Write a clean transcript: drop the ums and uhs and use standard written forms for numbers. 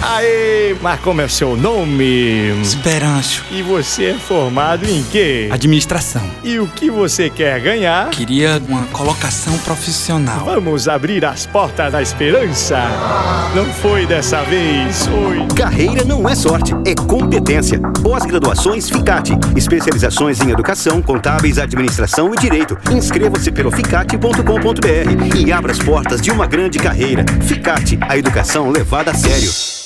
Aê, mas como é o seu nome? Esperanço. E você é formado em quê? Administração. E o que você quer ganhar? Queria uma colocação profissional. Vamos abrir as portas da esperança. Não foi dessa vez, foi. Carreira não é sorte, é competência. Pós-graduações Ficate. Especializações em educação, contábeis, administração e direito. Inscreva-se pelo ficate.com.br e abra as portas de uma grande carreira. Ficate, a educação levada a sério.